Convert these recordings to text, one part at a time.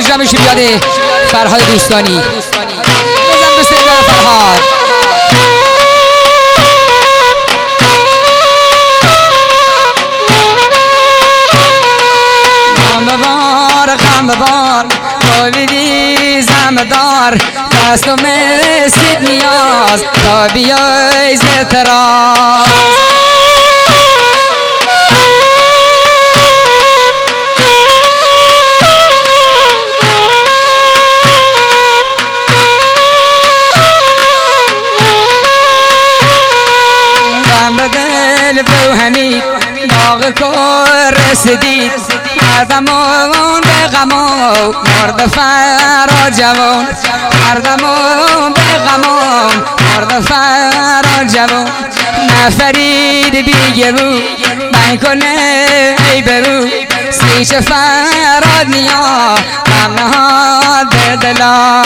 اجرام شبیاده فرهاد دوستانی بزن دوست دیگر فرهاد غم ببار باویدی زمدار دستم سید نیاز تا بیای زتراز غم بدل بو همید داغ کار رسیدید مردمون به غمون مرد فرا جوان مردمون به غمون مرد فرا جوان نفرید بیگه بو من کنه ای برو سیچ فراد نیا غم نهاد به دلا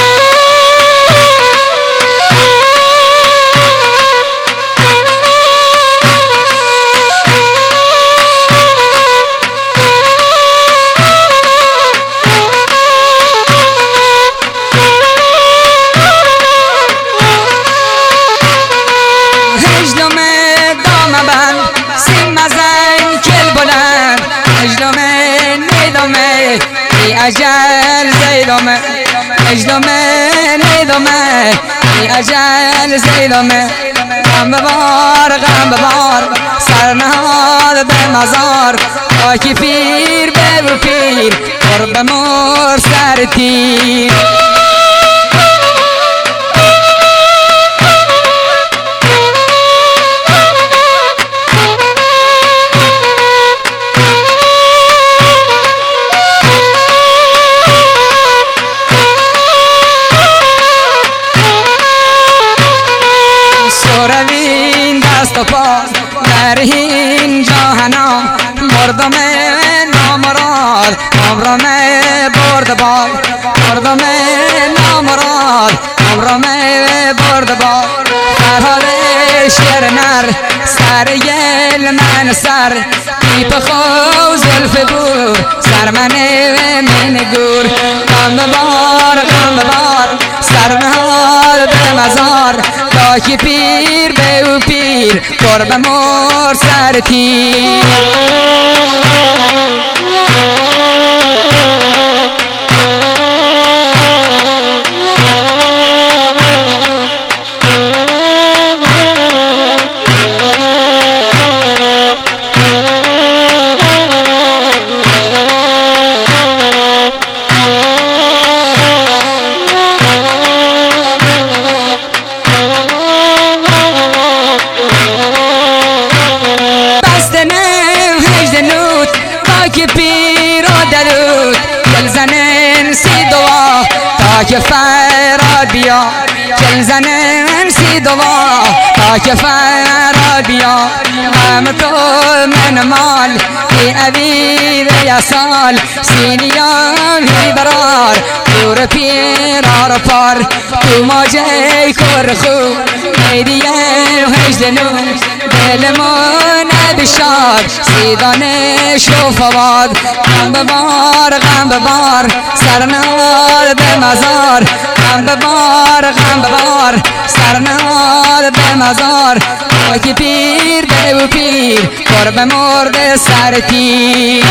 اجل زیدامه اجدامه نیدامه اجل زیدامه غم ببار سرنهاد به مزار خاکی پیر به پیر قرب مر سر تیر مرهین جهنم مردم نامراد عمرم برد بال مردم نامراد عمرم برد بال فرهاد شیر نر سر گل من سر پیپ خو زلف بور سر من گور غم ببار سر نهاد به مزار خاکی پیر به او پیر قرب مر سر تیر که فراد بیا کل زنن سی دوا تا که فراد بیا غم تو من مال ای عبید یا سال سینیان هی برار دور پیرار پار تو ماجه کر خو میدیه هجد نو دل من بشاد سیدانش و فواد غم ببار سرنال به مزار غم ببار سرنال به مزار خاکی پیر به و پیر قرب مرد سر تیر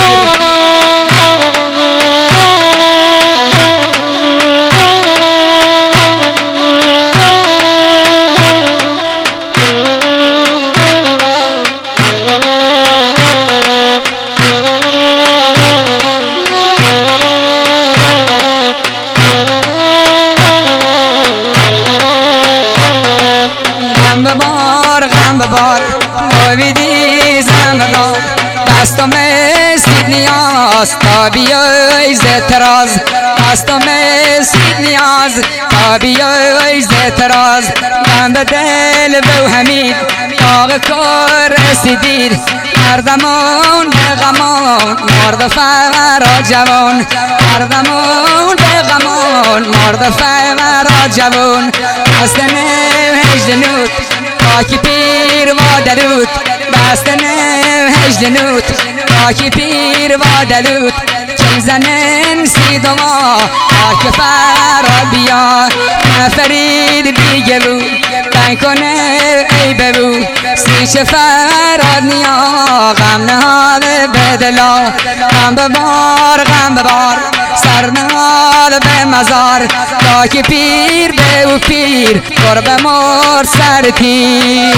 غم ببار باویدی زمدار دستم سید نیاز تا بیای زتراز دستم سید نیاز تا بیای زتراز غم به دل بو همید داغ کار رسیدید مردمون به غمان مرد فرا جوان مردمون به غمان مرد فرا جوان دستم هجد نوت خاکی پیر و درود بستن هجد نوت خاکی پیر و درود میزنن سی دما که فراد بیا فرید دیگه رو تنگ کنه ای ببو سی چه فراد نیا غم نهاده به دلا غم ببار سر نهاده به مزار تا که پیر به او پیر قرب مر سر تیر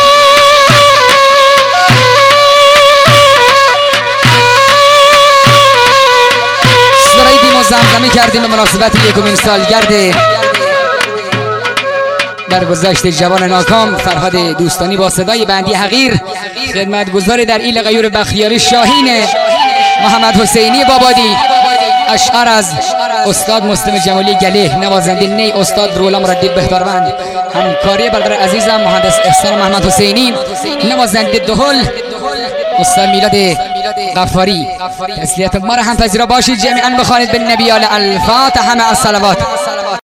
زمزمه کردیم به مناسبت یکمین سالگرد درگذشت جوان ناکام فرهاد دوستانی با صدای بندی حقیر خدمتگزار در ایل غیور بختیاری شاهین محمد حسینی بابادی اشعار از استاد مسلم جمالی گله نوازنده نی استاد رولا مرادی بهداروند همکاری برادر عزیزم مهندس احسان محمد حسینی نوازنده دهل استاد میلاد غفاری تسلیت ما را هم پذیرا باشید جمیعا بخوانید به نبی الفاتحه مع الصلوات